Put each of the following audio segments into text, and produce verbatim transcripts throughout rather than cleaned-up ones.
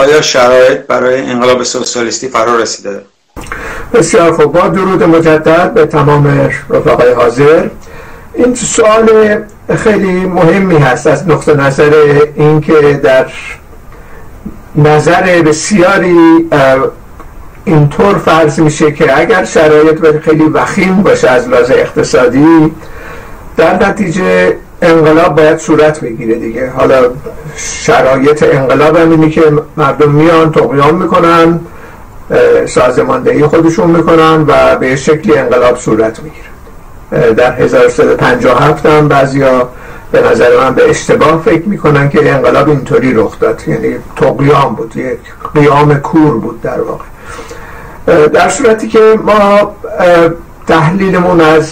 آیا شرایط برای انقلاب سوسیالیستی فرا رسیده؟ بسیار خوب. با درود مجدد به تمام رفقای حاضر. این سوال خیلی مهمی هست از نقطه نظر این که در نظر بسیاری اینطور فرض میشه که اگر شرایط خیلی وخیم باشه از لحاظ اقتصادی، در نتیجه انقلاب باید صورت بگیره دیگه. حالا شرایط انقلاب هم اینه که مردم میان طغیان میکنن، سازماندهی خودشون میکنن و به شکلی انقلاب صورت میگیره. در هزار و سیصد و پنجاه و هفت هم بعضیا به نظر من به اشتباه فکر میکنن که انقلاب اینطوری رخ داد، یعنی طغیان بود، یک قیام کور بود در واقع. در صورتی که ما تحلیلمون از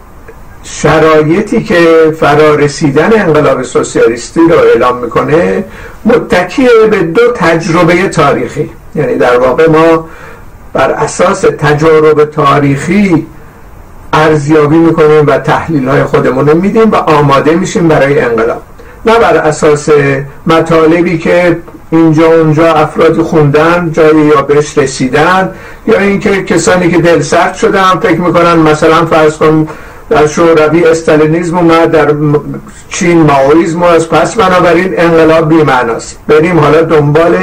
شرایطی که فرا رسیدن انقلاب سوسیالیستی رو اعلام میکنه متکی به دو تجربه تاریخی، یعنی در واقع ما بر اساس تجارب تاریخی ارزیابی میکنیم و تحلیل های خودمون رو میدیم و آماده میشیم برای انقلاب، نه بر اساس مطالبی که اینجا اونجا افرادی خوندن جایی یا بهش رسیدن، یا اینکه کسانی که دل سرد شدن فکر میکنن مثلا فرض کن در شوروی استالینیسم اومد، در چین مائویسم از پس بنابراین انقلاب بی‌معناست، بریم حالا دنبال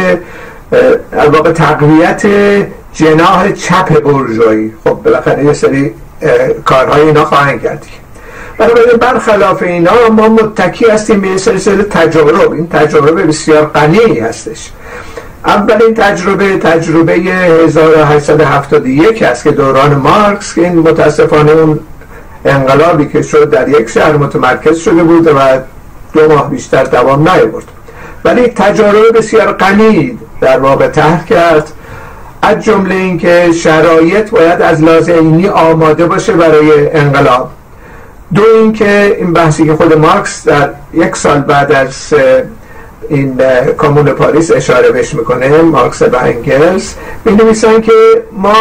در واقع تقویت جناح چپ بورژوایی. خب بالاخره یه سری کارهای اینا خواهند کرد. بنابراین برخلاف اینا ما متکی هستیم به یه سلسله تجارب. این تجربه بسیار غنی هستش. اولین تجربه تجربه هزار و هشتصد و هفتاد و یک است که دوران مارکس، که این متاسفانه اون انقلابی که شد در یک شهر متمرکز شده بود و دو ماه بیشتر دوام نیاورد، ولی تجربه بسیار غنی در واقع طرح کرد، از جمله این که شرایط باید از لحاظ عینی آماده باشه برای انقلاب. دو این که این بحثی که خود مارکس در یک سال بعد از این کامون پاریس اشاره بهش میکنه، مارکس و انگلز می‌نویسن که ما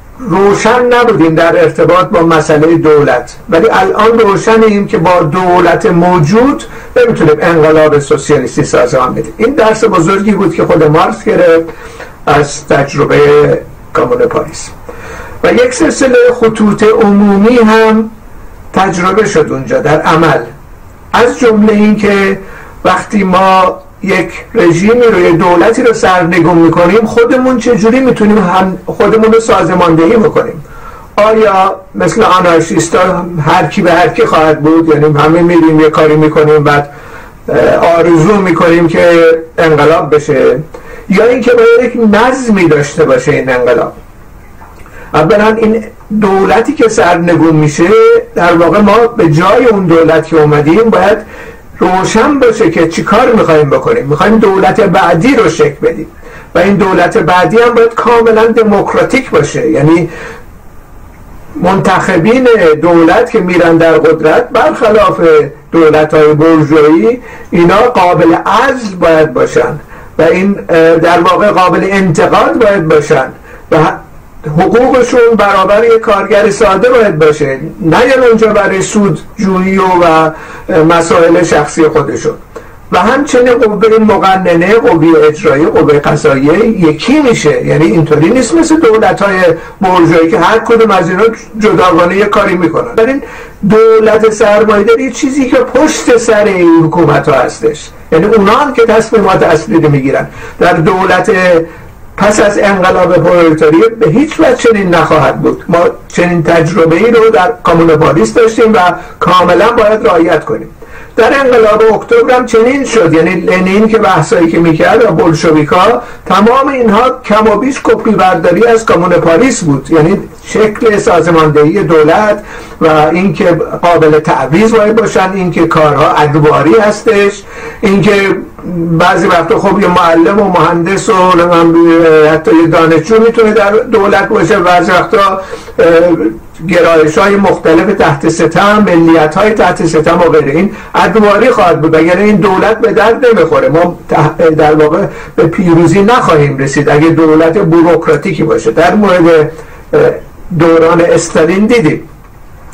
روشن نبودیم در ارتباط با مسئله دولت، ولی الان روشنیم که با دولت موجود نمیتونیم انقلاب سوسیالیستی سازمان بدیم. این درس بزرگی بود که خود مارکس گرفت از تجربه کامون پاریس و یک سلسله خطوط عمومی هم تجربه شد اونجا در عمل، از جمله این که وقتی ما یک رژیمی رو، یک دولتی رو سرنگون میکنیم، خودمون چجوری میتونیم هم خودمون رو سازماندهی بکنیم. آیا مثل آنارشیستا هر کی به هر کی خواهد بود، یعنی همه میریم یه کاری میکنیم بعد آرزو میکنیم که انقلاب بشه، یا اینکه باید یک نظمی داشته باشه این انقلاب؟ اولا این دولتی که سرنگون میشه، در واقع ما به جای اون دولت که اومدیم باید روشن باشه که چی کار میخواییم بکنیم. میخواییم دولت بعدی رو شکل بدیم و این دولت بعدی هم باید کاملا دموکراتیک باشه، یعنی منتخبین دولت که میرن در قدرت برخلاف دولت های بورژوایی اینا قابل عزل باید باشن و این در واقع قابل انتقاد باید باشن و حقوقشون برابر یک کارگر ساده باید باشه، نه یعنی اونجا برای سود جویی و مسائل شخصی خودشون. و همچنین قوه مقننه، قوه اجرایی، قوه قضاییه یکی میشه، یعنی اینطوری نیست مثل دولت‌های بورژوایی که هر کدوم از اینا جداگانه یک کاری میکنن. ولی دولت سرمایه‌داری چیزی که پشت سر این حکومت ها هستش، یعنی اونا هم که تصمیمات اصلی رو میگیرن. در دولت پس از انقلاب پرولتاری به هیچ وجه چنین نخواهد بود. ما چنین تجربه ای رو در کامون پاریس داشتیم و کاملا باید رعایت کنیم. در انقلاب اکتبر هم چنین شد، یعنی لنین که بحثایی که میکرد و بولشویکا، تمام اینها کم و بیش کپی برداری از کامون پاریس بود، یعنی شکل سازماندهی دولت و اینکه قابل تعویض باید باشن، اینکه کارها ادواری هستش، اینکه بعضی وقتا خب یه معلم و مهندس و حتی یه دانشجو میتونه در دولت باشه، بعضی وقتا گرایش های مختلف تحت ستم، ملیت های تحت ستم و غیره. این ادواری خواهد بود، اگر این دولت به درد نمیخوره. ما در واقع به پیروزی نخواهیم رسید اگر دولت بوروکراتیکی باشه. در مورد دوران استالین دیدیم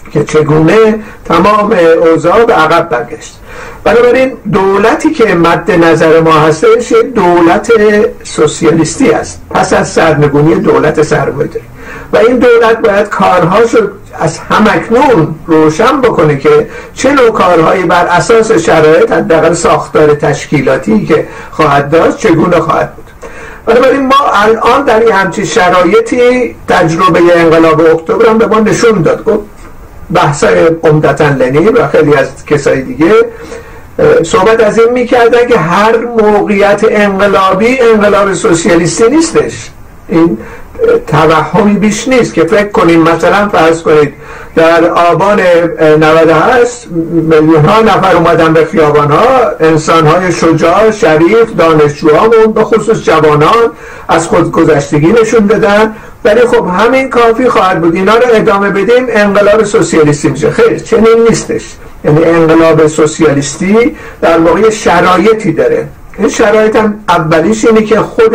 که چگونه تمام اوضاع به عقب برگشت. بنابراین دولتی که مد نظر ما هستش یک دولت سوسیالیستی است پس از سرنگونی دولت سرمایه‌داری، و این دولت باید کارهاشو از همکنون روشن بکنه که چه نوع کارهایی بر اساس شرایط حداقل ساختار تشکیلاتی که خواهد داشت چگونه خواهد بود. بنابراین ما الان در این همچین شرایطی تجربه انقلاب اکتبر هم به ما نشون داد. گفت بحثای عمدتاً لنین و خیلی از کسای دیگه صحبت از این میکردن که هر موقعیت انقلابی انقلاب سوسیالیستی نیستش. این توهمی بیش نیست که فکر کنیم مثلا فرض کنید در آبان نود و هشت میلیون ها نفر اومدن به خیابان ها، انسان های شجاع، شریف، دانشجوهامون به خصوص جوانان از خودگذشتگی نشون دادن، ولی خب همین کافی خواهد بود اینا رو ادامه بدیم انقلاب سوسیالیستی میشه. خیر، چنین نیستش. یعنی انقلاب سوسیالیستی در واقع شرایطی داره. این شرایط هم اولیش اینه که خود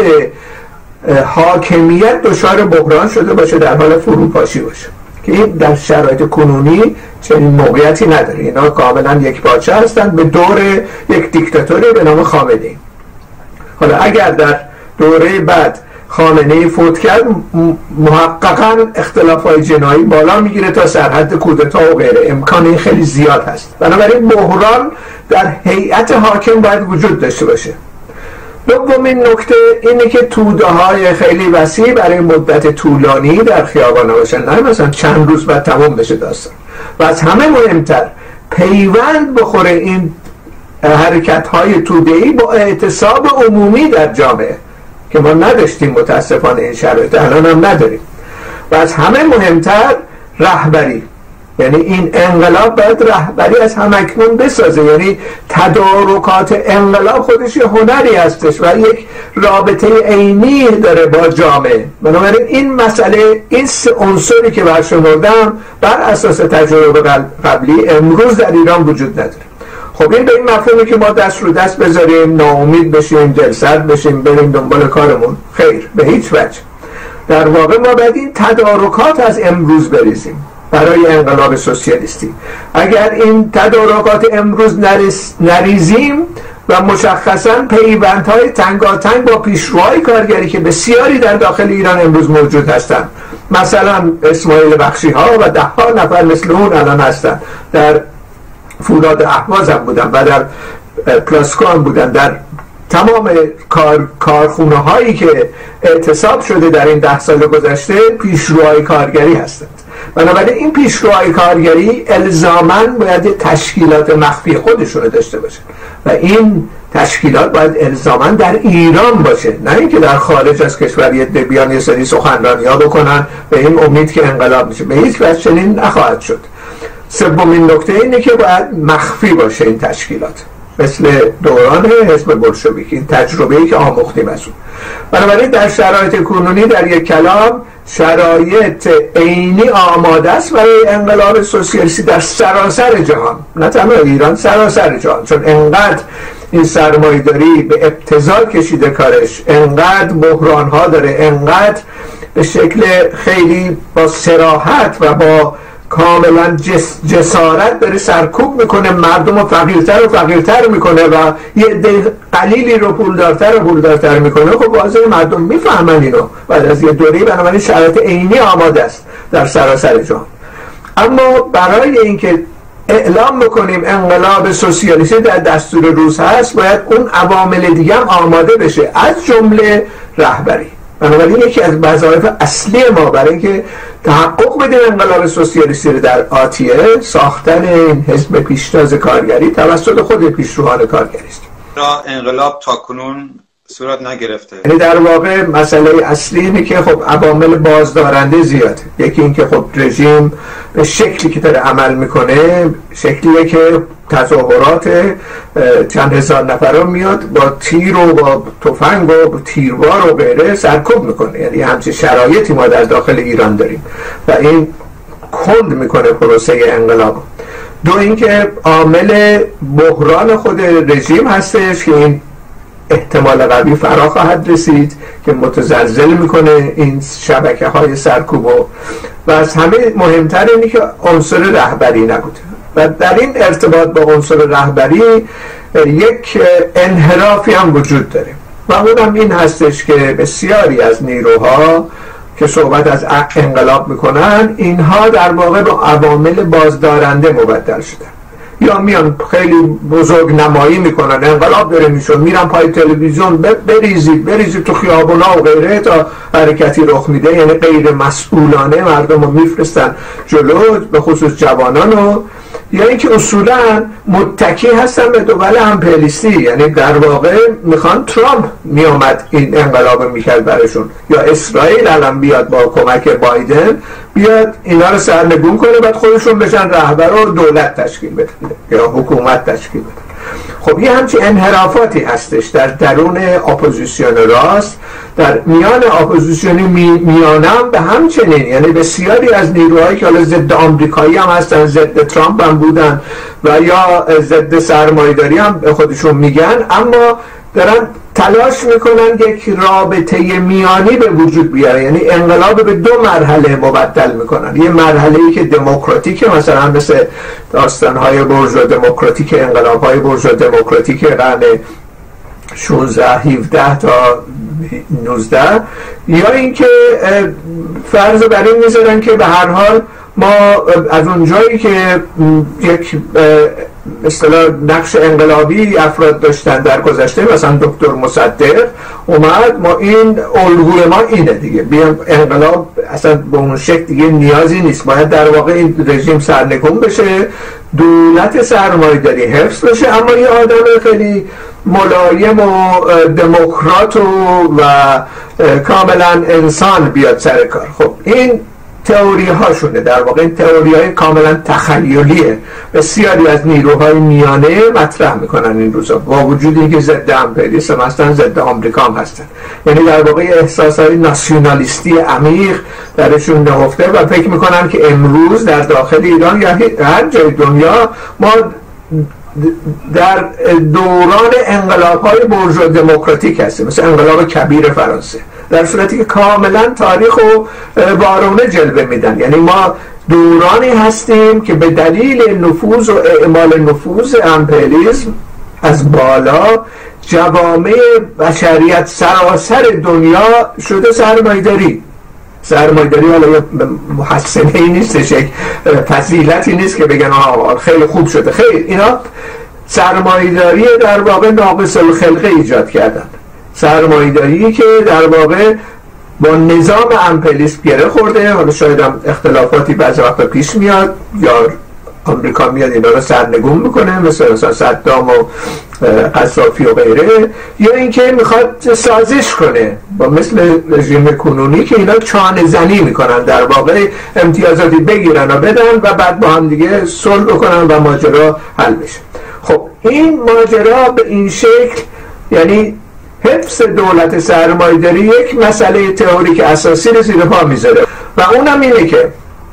حاکمیت دچار بحران شده باشه، در حال فروپاشی باشه، که این در شرایط کنونی چنین موقعیتی نداره. اینا کاملا یک پارچه هستند به دور یک دیکتاتوری به نام خامنه‌ای. حالا اگر در دوره بعد خامنه‌ای فوت کرد محققاً اختلافات جنایی بالا میگیره تا سرحد کودتا و غیره، امکان این خیلی زیاد هست. بنابراین بحران در هیئت حاکم باید وجود داشته باشه. دومین نکته اینه که توده های خیلی وسیع برای مدت طولانی در خیابان باشن، نه مثلا چند روز بعد تمام بشه داستان. و از همه مهمتر پیوند بخوره این حرکت های توده‌ای با اعتصاب عمومی در جامعه که ما نداشتیم متاسفانه این شرایط، الان هم نداریم. و از همه مهمتر رهبری، یعنی این انقلاب باید رهبری از همکنون بسازه. یعنی تدارکات انقلاب خودش یه هنری هستش و یک رابطه عینی داره با جامعه. بنابراین این مسئله، این سه عنصری که برشمردم بر اساس تجربه قبلی امروز در ایران وجود نداره. خب این به این مفهومی که ما دست رو دست بذاریم، ناامید بشیم، دلسرد بشیم، بریم دنبال کارمون، خیر، به هیچ وجه. در واقع ما باید این تدارکات از امروز بریزیم برای انقلاب سوسیالیستی. اگر این تدارکات امروز نریز نریزیم و مشخصاً پیوندهای تنگاتنگ با پیشروهای کارگری که بسیاری در داخل ایران امروز موجود هستند، مثلا اسماعیل بخشی ها و ده ها نفر مثل اون الان هستند، در فولاد اهواز هم بودن و در پلاسکو هم بودن، در تمام کار، کارخونه هایی که اعتصاب شده در این ده سال گذشته پیشروهای کارگری هستند. بنابراین این پیشروهای کارگری الزاماً باید تشکیلات مخفی خودشون داشته باشه و این تشکیلات باید الزاماً در ایران باشه، نه اینکه در خارج از کشور یه بیان یه سری سخنرانی‌ها بکنن به این امید که انقلاب میشه. به هیچ وجه چنین نخواهد شد. سومین نکته اینه که باید مخفی باشه این تشکیلات، مثل دوران حزب بلشویک، این تجربه‌ای که آموختیم از اون. بنابراین در شرایط کنونی در یک کلام شرایط عینی آماده است برای انقلاب سوسیالیستی در سراسر جهان، نه تنها ایران، سراسر جهان. چون انقدر این سرمایه‌داری به ابتذال کشیده کارش، انقدر بحران ها داره، انقدر به شکل خیلی با صراحت و با کاملا جس جسارت داره سرکوب میکنه، مردم رو فقیرتر و فقیرتر میکنه و یه عده قلیلی رو پولدارتر و پولدارتر میکنه. خب واضحه مردم میفهمن اینو بعد از یه دوری. بنابراین شرایط عینی آماده است در سراسر جهان. اما برای اینکه اعلام بکنیم انقلاب سوسیالیستی در دستور روز هست، باید اون عوامل دیگه هم آماده بشه، از جمله رهبری. بنابراین یکی از وظایف اصلی ما برای اینکه تحقق بدیم انقلاب سوسیالیستی رو در آتیه، ساختن این حزب پیشتاز کارگری توسط خود پیشروان کارگری است. را انقلاب تاکنون صورت نگرفته. یعنی در واقع مسئله اصلی اینه که خب عوامل بازدارنده زیاده. یکی این که خب رژیم به شکلی که داره عمل میکنه شکلیه که تظاهرات چند هزار نفر میاد با تیر و با تفنگ و تیربار و غیره سرکوب میکنه. یعنی همچین شرایطی ما در داخل ایران داریم و این کند میکنه پروسه انقلاب. دو اینکه عامل بحران خود رژیم هستش که این احتمال قوی فرا خواهد رسید که متزلزل میکنه این شبکه های سرکوب. و از همه مهمتر اینه که عنصر رهبری نبوده و در این ارتباط با عنصر رهبری یک انحرافی هم وجود داره و اونم این هستش که بسیاری از نیروها که صحبت از انقلاب میکنن اینها در واقع با عوامل بازدارنده مبدل شدن، یا میان خیلی بزرگ نمایی میکنن انقلاب داره میشون، میرن پای تلویزیون بریزید بریزید تو خیابونا و غیره تا حرکتی رخ میده، یعنی غیر مسئولانه مردم رو میفرستن جلو، به خصوص جوانانو، یا اینکه اصولا متکی هستن به دول امپریالیستی، یعنی در واقع میخوان ترامپ میامد این انقلاب میکرد برشون، یا اسرائیل الان بیاد با کمک بایدن بیاد اینا رو سرنگون کنه بعد خودشون بشن رهبر و دولت تشکیل بدن یا حکومت تشکیل بدن. خب یه همچین انحرافاتی هستش در درون اپوزیسیون راست، در میان اپوزیسیون می، میانم به همچنین، یعنی بسیاری از نیروهایی که حالا ضد آمریکایی هم هستن، ضد ترامپ هم بودن و یا ضد سرمایه‌داری هم خودشون میگن، اما دارن تلاش میکنن یک رابطه میانی به وجود بیاره، یعنی انقلاب به دو مرحله مبدل میکنن. یه مرحله‌ای که دموکراتیکه، مثلا مثل داستان‌های بورژوا دموکراتیک، انقلاب‌های بورژوا دموکراتیک قرن شانزده هفده تا نوزده، یا اینکه فرض بر این میذارن که به هر حال ما از اون جایی که یک اصطلاح نقش انقلابی افراد داشتن در گذشته، مثلا دکتر مصدق اومد، ما این الگوی ما اینه دیگه، بیام انقلاب اصلا به اون شکل دیگه نیازی نیست، باید در واقع این رژیم سرنگون بشه، دولت سرمایه‌داری حفظ بشه، اما یه آدم خیلی ملایم و دموکرات و, و کاملا انسان بیاد سر کار. خب این تئوری هاشونه، در واقع این تئوری های کاملا تخیلیه، بسیاری از نیروهای میانه مطرح میکنن این روزا، با وجود اینکه ضد امپریالیسم هستن، ضد آمریکا هم هستن، یعنی در واقع احساس های ناسیونالیستی عمیق درشون نهفته و فکر میکنن که امروز در داخل ایران یا هر جای دنیا ما در دوران انقلاب های بورژوا دموکراتیک هستیم، مثل انقلاب کبیر فرانسه، در صورتی که کاملا تاریخ و وارونه جلوه میدن. یعنی ما دورانی هستیم که به دلیل نفوذ و اعمال نفوذ امپریالیسم از بالا جوامع بشریت سراسر دنیا شده سرمایه‌داری. سرمایه‌داری حالا محسنه ای نیستش، یک فضیلتی نیست که بگن آقا خیلی خوب شده، خیلی اینا سرمایه‌داری در واقع ناقص الخلقه ایجاد کردن، سرمایه‌داری که در واقع با نظام امپریالیسم گره خورده. حالا شاید هم اختلافاتی بعضی وقتا پیش میاد، یا آمریکا میاد اینا رو سرنگون میکنه مثل مثلا صدام و قذافی و غیره، یا اینکه میخواد سازش کنه با مثل رژیم کنونی که اینا چانه زنی میکنن، در واقع امتیازاتی بگیرن و بدن و بعد با هم دیگه صلح بکنن و ماجرا حل بشه. خب این ماجرا به این شکل، یعنی حفظ دولت سرمایه‌داری یک مسئله تئوریک اساسی رو زیر پا میذاره و اونم اینه که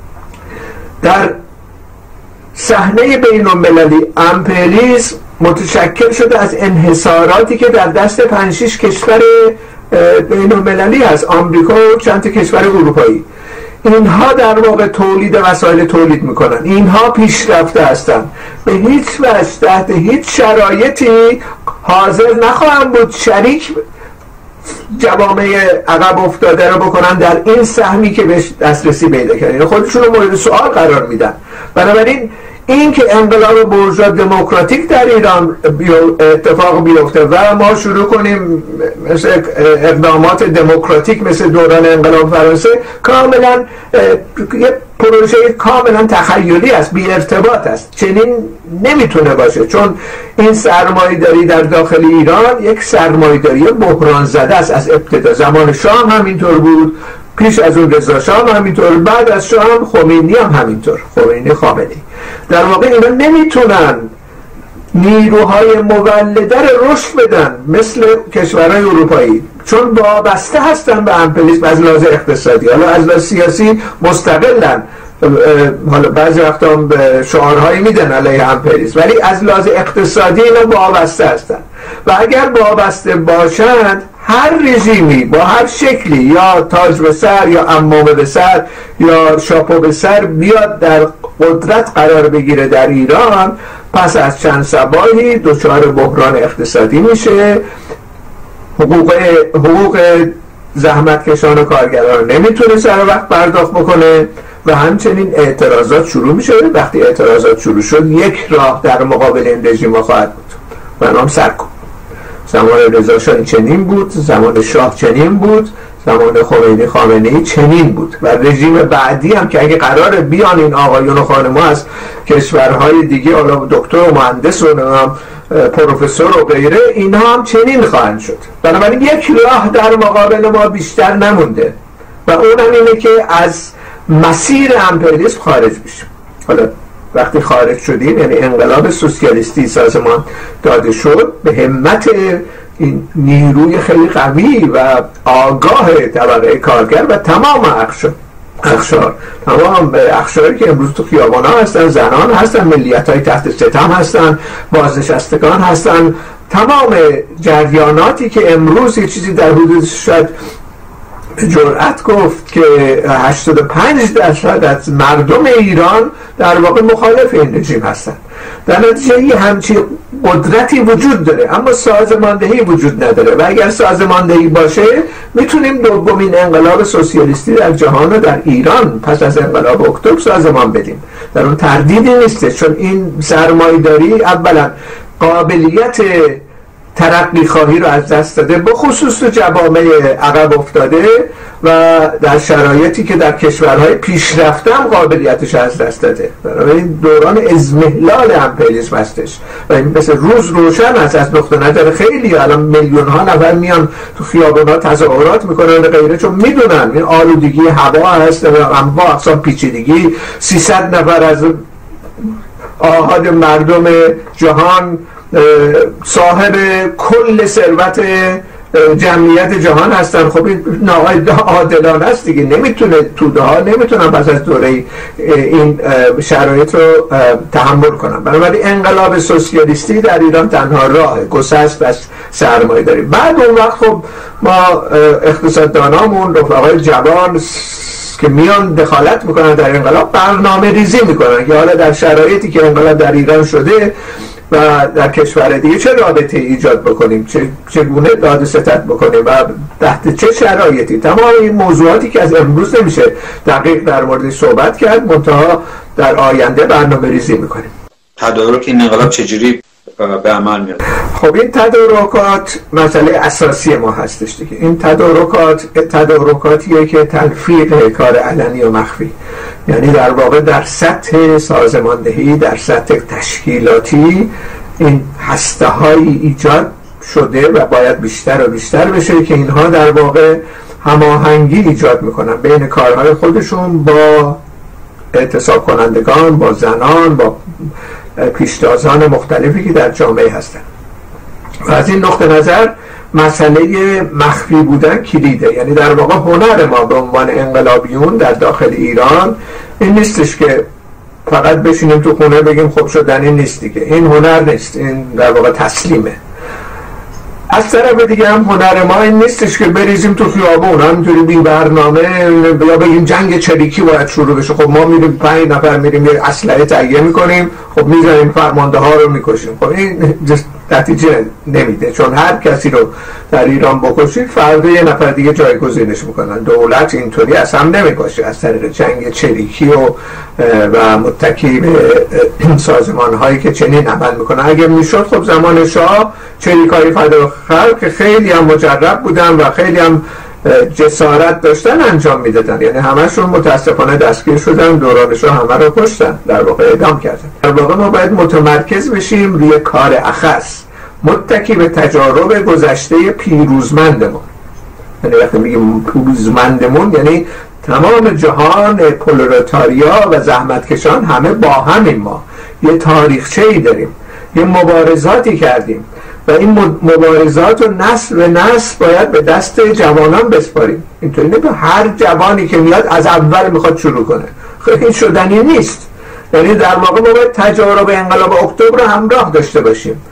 در صحنه بین المللی امپریالیسم متشکل شده از انحصاراتی که در دست پنج شش کشور بین المللی هست، آمریکا و چند تا کشور اروپایی. اینها در واقع تولید وسایل تولید میکنن، اینها پیشرفته هستن، به هیچ وجه تحت هیچ شرایطی حاضر نخواهند بود شریک جوامع عقب افتاده رو بکنن در این سهمی که بهش دسترسی پیدا کردن، خودشون رو مورد سوال قرار میدن. بنابراین این که انقلاب بورژوا دموکراتیک در ایران اتفاق بیفته و ما شروع کنیم مثل اقدامات دموکراتیک مثل دوران انقلاب فرانسه، کاملا یه پروژه کاملا تخیلی است، بی ارتباط است، چنین نمیتونه باشه، چون این سرمایه‌داری در داخل ایران یک سرمایه‌داری بحران زده است. از ابتدا زمان شاه هم همینطور بود، پیش از اون رضا شاه هم همینطور، بعد از شاه هم خمینی هم همینطور، خمینی خامنه‌ای. در واقع اینا نمیتونن نیروهای مولده رو رشد بدن مثل کشورهای اروپایی، چون وابسته هستن به امپریالیسم از لحاظ اقتصادی. حالا از لحاظ سیاسی مستقلن، حالا بعضی وقتا به شعارهایی میدن علیه امپریالیسم، ولی از لحاظ اقتصادی اینا وابسته هستن. و اگر وابسته باشند هر رژیمی با هر شکلی، یا تاج به سر یا عمامه به سر یا شاپو به سر بیاد در قدرت قرار بگیره در ایران، پس از چند صباحی دچار بحران اقتصادی میشه، حقوق حقوق زحمتکشان و کارگران نمیتونه سر وقت پرداخت بکنه و همچنین اعتراضات شروع میشه. وقتی اعتراضات شروع شد یک راه در مقابل این رژیم خواهد بود و نام سرکوب. زمان رضا شاه چنین بود، زمان شاه چنین بود، زمان خمینی خامنه‌ای چنین بود و رژیم بعدی هم که اگه قراره بیان این آقایون و خانم‌ها از کشورهای دیگه، حالا دکتر و مهندس و پروفسور و غیره، اینها هم چنین خواهند شد. بنابراین یک راه در مقابل ما بیشتر نمونده و اون هم اینه که از مسیر امپریالیسم خارج بشیم. حالا وقتی خارج شدیم، یعنی انقلاب سوسیالیستی سازمان داده شد، به همت این نیروی خیلی قوی و آگاه طبقه کارگر و تمام اقشار اخشار تمام اخشاری که امروز تو خیابان ها هستن، زنان هستن، ملیت های تحت ستم هستن، بازنشستگان هستن، تمام جریاناتی که امروز یه چیزی در حدود شاید به جرأت گفت که هشتاد و پنج درصد از مردم ایران در واقع مخالف این رژیم هستن. در نتیجه یه همچی قدرتی وجود داره، اما سازماندهی وجود نداره و اگر سازماندهی باشه میتونیم دومین انقلاب سوسیالیستی در جهان و در ایران پس از انقلاب اکتبر سازمان بدیم. در اون تردیدی نیسته، چون این سرمایه‌داری اولا قابلیت ترقی خواهی رو از دست داده، به خصوص تو جوامع عقب افتاده و در شرایطی که در کشورهای پیشرفته هم قابلیتش از دست داده. برای دوران ازمهلال امپریالیسم هستش و این مثل روز روشن است از نقطه نظر خیلی. الان میلیون ها نفر میان تو خیابان‌ها تظاهرات میکنن و غیره، چون میدونن این آلودگی هوا هست و انواع اقسام پیچیدگی. سیصد نفر از آحاد مردم جهان صاحب کل ثروت جمعیت جهان هستن. خب این ناقای عادلانه است دیگه، نمیتونه توده ها نمیتونن پس از دوره این شرایط رو تحمل کنن. بنابراین انقلاب سوسیالیستی در ایران تنها راه گسست از سرمایه داریم. بعد اون وقت خب ما اقتصاددانامون، رفقای جوان که میان دخالت میکنن در انقلاب، برنامه ریزی میکنن که حالا در شرایطی که انقلاب در ایران شده و در کشور دیگه چه رابطه ایجاد بکنیم، چه چگونه داد ستد بکنیم و تحت چه شرایطی. تمام این موضوعاتی که از امروز نمیشه دقیق در موردش صحبت کرد، منتها در آینده برنامه ریزی میکنیم. تدارک این انقلاب چجوری به عمل میاد؟ خب این تدارکات مسئله اساسی ما هستش دیگه. این تدارکات تدارکاتیه که تلفیق کار علنی و مخفی، یعنی در واقع در سطح سازماندهی، در سطح تشکیلاتی این هسته هایی ایجاد شده و باید بیشتر و بیشتر بشه که اینها در واقع هماهنگی ایجاد میکنن بین کارهای خودشون با اعتصاب کنندگان، با زنان، با پیشتازان مختلفی که در جامعه هستن. و از این نقطه نظر مسئله مخفی بودن کلیده. یعنی در واقع هنر ما به عنوان انقلابیون در داخل ایران این نیستش که فقط بشینیم تو خونه بگیم خب شدنی نیست دیگه. این هنر نیست، این در واقع تسلیمه. از طرف دیگه هم هنر ما این نیستش که بریزیم تو خیابون همینطوری بی برنامه یا بگیم جنگ چریکی باید شروع بشه. خب ما میریم پنج نفر میریم یه اسلحه تهیه میکنیم، خب میزنیم فرمانده ها رو میکشیم. خب این نتیجه نمیده، چون هر کسی رو در ایران بکشید فردا یه نفر دیگه جایگزینش میکنن. دولت اینطوری از هم نمیکشه از طریق جنگ چریکی و و متکی به سازمان هایی که چنین عمل میکنن. اگه میشد خب زمان شاه چریکای فدای خلق که خیلی هم مجرب بودن و خیلی هم جسارت داشتن انجام میدادن، یعنی همشون متاسفانه دستگیر شدن، دوران شاه همه رو کشتن، در واقع اعدام کردن. در واقع ما باید متمرکز بشیم روی کار اخص متکی به تجارب گذشته پیروزمندمون. یعنی وقتی میگیم پیروزمندمون یعنی تمام جهان پرولتاریا و زحمتکشان همه با همین. ما یه تاریخچه‌ای داریم، یه مبارزاتی کردیم و این مبارزات و نسل به نسل باید به دست جوانان بسپاریم. اینطوری نه که هر جوانی که میاد از اول میخواد شروع کنه. خیلی این شدنی نیست. یعنی در واقع ما باید تجارب انقلاب اکتبر رو همراه داشته باشیم.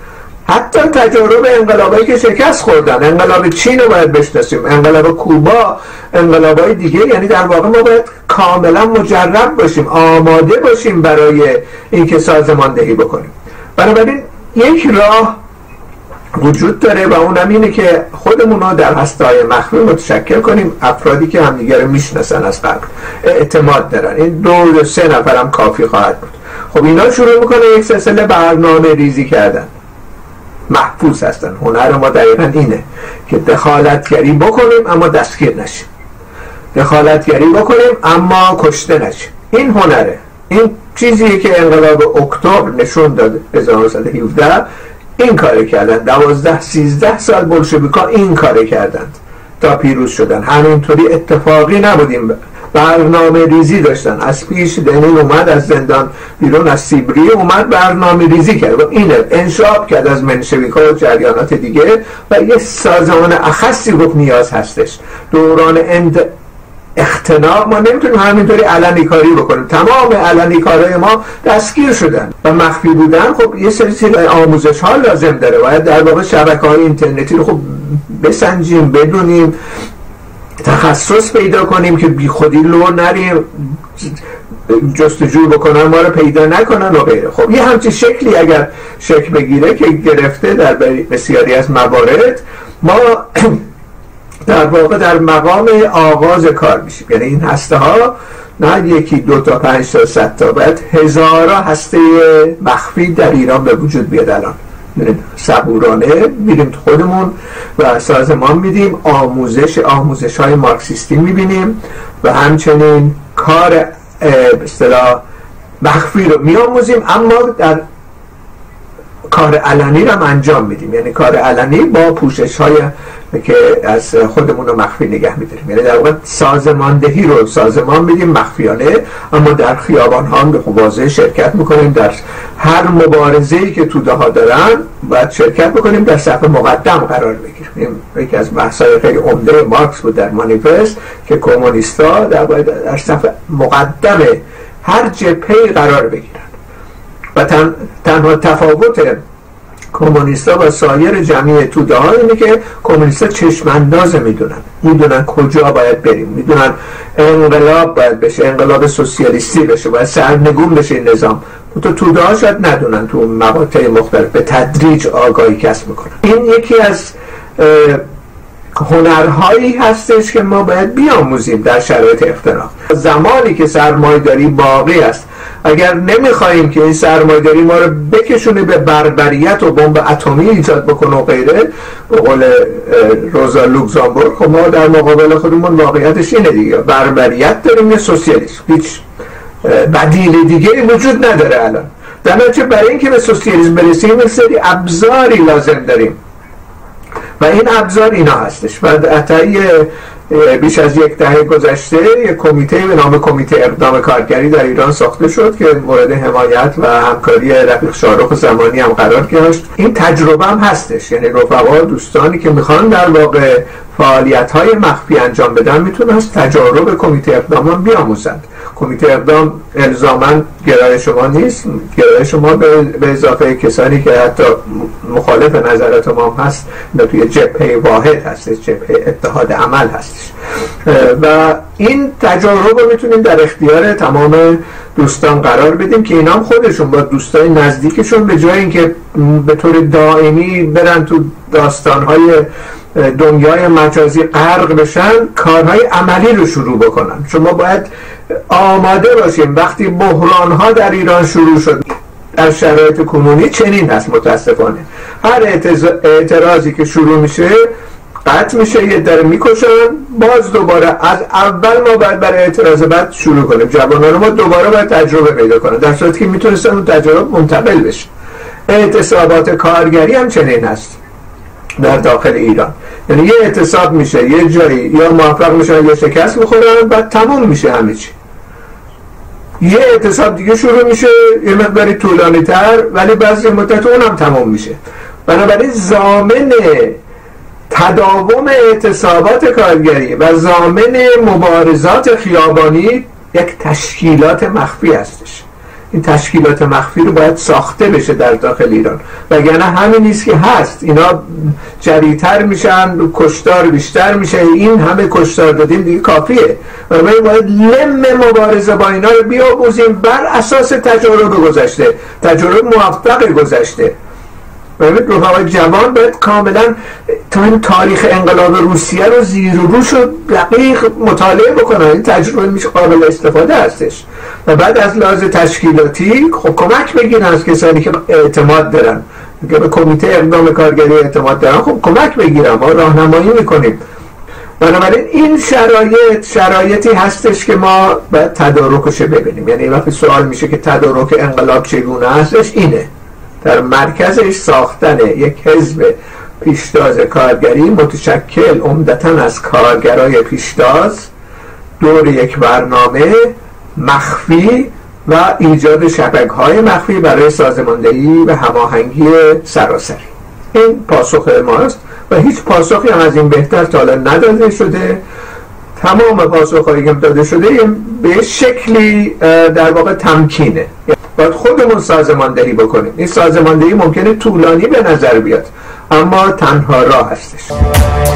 حتی تجارب انقلابایی که شکست خوردن، انقلاب چین رو باید بشناسیم، انقلاب کوبا، انقلابای دیگه. یعنی در واقع ما باید کاملا مجرب باشیم، آماده باشیم برای اینکه سازماندهی بکنیم. بنابراین یک راه وجود داره و اونم اینه که خودمون رو در هسته‌های مخفی متشکل کنیم، افرادی که همدیگه رو میشناسن از قبل، اعتماد دارن. این دو سه نفرم کافی خواهد بود. خب اینا شروع میکنه یک سلسله برنامه ریزی کردن، محفوظ هستن. هنر ما دقیقا اینه که دخالتگری بکنیم اما دستگیر نشیم، دخالتگری بکنیم اما کشته نشیم. این هنره. این چیزیه که انقلاب اکتبر نشون داد. هزار و نهصد و هفده این کار کردن، دوازده سیزده سال بولشویکا این کار کردند تا پیروز شدن. همینطوری اتفاقی نبودیم، برنامه ریزی داشتن. از پیش لنین اومد از زندان بیرون، از سیبری اومد برنامه ریزی کرد و اینه انشاب کرد از منشویکا و جریانات دیگه و یه سازمان اخصی گفت نیاز هستش. دوران اند اختناق ما نمیتونیم همینطوری علنی کاری بکنیم. تمام علنی کارهای ما دستگیر شدن و مخفی بودن. خب یه سری آموزش ها لازم داره، باید در واقع شبکه های اینترنتی رو خب بسنجیم، بدونیم، تخصص پیدا کنیم که بی خودی لو نریم، جستجو بکنن ما رو پیدا نکنن و غیره. خب یه همچین شکلی اگر شکل بگیره که گرفته در بسیاری از موارد، ما در واقع در مقام آغاز کار میشیم. یعنی این هسته ها نه یکی دو تا پنج تا صد تا، باید هزارها هسته مخفی در ایران به وجود بیاد. الان صبورانه میریم خودمون و سازمان میدیم، آموزش آموزش های مارکسیستی میبینیم و همچنین کار به اصطلاح مخفی رو میآموزیم، اما در کار علنی رو هم انجام میدیم. یعنی کار علنی با پوشش های که از خودمون رو مخفی نگه میداریم. یعنی در واقع سازماندهی رو سازمان میدیم مخفیانه، اما در خیابان ها هم به واضح شرکت میکنیم. در هر مبارزه‌ای که توده ها دارن باید شرکت بکنیم، در صف مقدم قرار بگیریم. یکی از بحث‌های خیلی عمده مارکس بود در مانیفست که کمونیست‌ها در باید در صف مقدم هر جبهه‌ای قرار بگیرن و تن، تنها تفاوت کمونیستا و سایر جمعی توده ها اینه که کمونیستا چشم اندازه میدونن، میدونن کجا باید بریم، میدونن انقلاب باید بشه، انقلاب سوسیالیستی بشه، باید سرنگون بشه این نظام. تو توده ها شاید ندونن، تو مقاطع مختلف به تدریج آگاهی کسب میکنن. این یکی از هنرهایی هستش که ما باید بیاموزیم در شرایط اختناق. زمانی که سرمایه‌داری باقی است، اگر نمیخوایم که این سرمایه‌داری ما رو بکشونه به بربریت و بمب اتمی ایجاد بکنه و غیره، به قول روزا لوکزامبورگ، خب ما در مقابل خودمون واقعیتش اینه دیگه، بربریت داریم یا سوسیالیسم. هیچ بدیل دیگه وجود نداره الان. در نتیجه برای اینکه به سوسیالیسم برسیم یک سری ابزاری لازم داریم و این ابزار اینا هستش. و طی بیش از یک دهه گذشته یک کمیته به نام کمیته اقدام کارگری در ایران ساخته شد که مورد حمایت و همکاری رفیق شارخ زمانی هم قرار گرفت. این تجربه هم هستش، یعنی رفقا دوستانی که میخوان در واقع فعالیت‌های مخفی انجام بدن میتونن از تجارب کمیته اقدام هم بیاموزند. کمیته اقدام الزاماً گرای شما نیست، گرای شما به اضافه کسانی که حتی مخالف نظرات ما هم هست توی جبهه واحد هستش، جبهه اتحاد عمل هستش و این تجارب رو میتونیم در اختیار تمام دوستان قرار بدیم که اینا هم خودشون با دوستای نزدیکشون به جای اینکه به طور دائمی برن تو داستان‌های دنیای مجازی غرق بشن، کارهای عملی رو شروع بکنن. شما باید آماده باشیم وقتی بحران‌ها در ایران شروع شد. در شرایط کنونی چنین هست متاسفانه، هر اعتراضی که شروع میشه قطع میشه، یه در میکشن، باز دوباره از اول ما باید برای اعتراض بعد شروع کنیم. جوانان ما دوباره باید تجربه پیدا کنن، در صورتی که میتونستن اون تجربه منتقل بشه. اعتصابات کارگری هم چنین هست در داخل ایران. یعنی یه اعتصاب میشه یه جایی، یا موفق میشن یا شکست میخورن، بعد تموم میشه همه چی. یه اعتصاب دیگه شروع میشه یه مقداری طولانی تر، ولی بعضی مدت اونم تموم میشه. بنابراین ضامن تداوم اعتصابات کارگری و ضامن مبارزات خیابانی یک تشکیلات مخفی هستش. این تشکیلات مخفی رو باید ساخته بشه در داخل ایران، وگرنه همین نیست که هست. اینا جریتر میشن، کشتار بیشتر میشه، این همه کشتار دادیم دیگه کافیه و ما باید لم مبارزه با اینا رو بیاموزیم بر اساس تجارب گذشته، تجارب موفق گذشته. ببینید رفقای جوان باید کاملا تا این تاریخ انقلاب روسیه رو زیر و روش رو دقیق مطالعه بکنن. این تجربه میشه قابل استفاده هستش و بعد از لحاظ تشکیلاتی خب کمک بگیرن از کسانی که اعتماد دارن، که به کمیته اقدام کارگری اعتماد دارن، خب کمک بگیرن، ما راهنمایی میکنیم. بنابراین این شرایط شرایطی هستش که ما باید تدارکش ببینیم. یعنی وقتی سوال میشه که تدارک انقلاب چگونه هستش، اینه در مرکزش ساختن یک حزب پیشتاز کارگری متشکل عمدتاً از کارگرای پیشتاز دور یک برنامه مخفی و ایجاد شبکه‌های مخفی برای سازماندهی و هماهنگی سراسری. این پاسخ ماست و هیچ پاسخی هم از این بهتر تا حالا نداده شده. تمام پاسخ‌هایی که داده شده به شکلی در واقع تمکینه. باید خودمون سازماندهی بکنیم. این سازماندهی ممکنه طولانی به نظر بیاد اما تنها راه هستش.